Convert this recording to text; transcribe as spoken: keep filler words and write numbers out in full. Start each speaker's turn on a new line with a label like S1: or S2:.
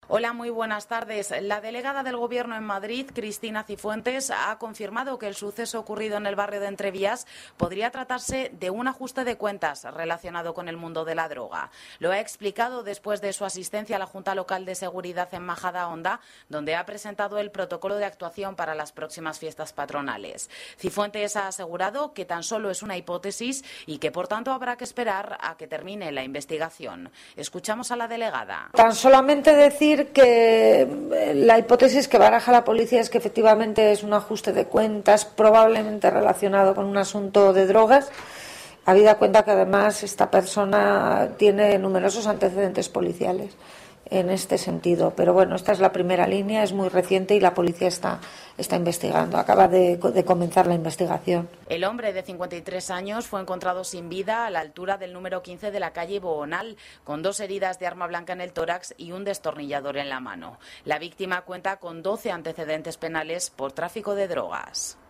S1: Hola, muy buenas tardes. La delegada del Gobierno en Madrid, Cristina Cifuentes, ha confirmado que el suceso ocurrido en el barrio de Entrevías podría tratarse de un ajuste de cuentas relacionado con el mundo de la droga. Lo ha explicado después de su asistencia a la Junta Local de Seguridad en Majadahonda, donde ha presentado el protocolo de actuación para las próximas fiestas patronales. Cifuentes ha asegurado que tan solo es una hipótesis y que, por tanto, habrá que esperar a que termine la investigación. Escuchamos a la delegada.
S2: Tan solamente decir que la hipótesis que baraja la policía es que efectivamente es un ajuste de cuentas probablemente relacionado con un asunto de drogas, habida cuenta que además esta persona tiene numerosos antecedentes policiales en este sentido. Pero bueno, esta es la primera línea, es muy reciente y la policía está, está investigando, acaba de, de comenzar la investigación.
S1: El hombre de cincuenta y tres años fue encontrado sin vida a la altura del número quince de la calle Boonal, con dos heridas de arma blanca en el tórax y un destornillador en la mano. La víctima cuenta con doce antecedentes penales por tráfico de drogas.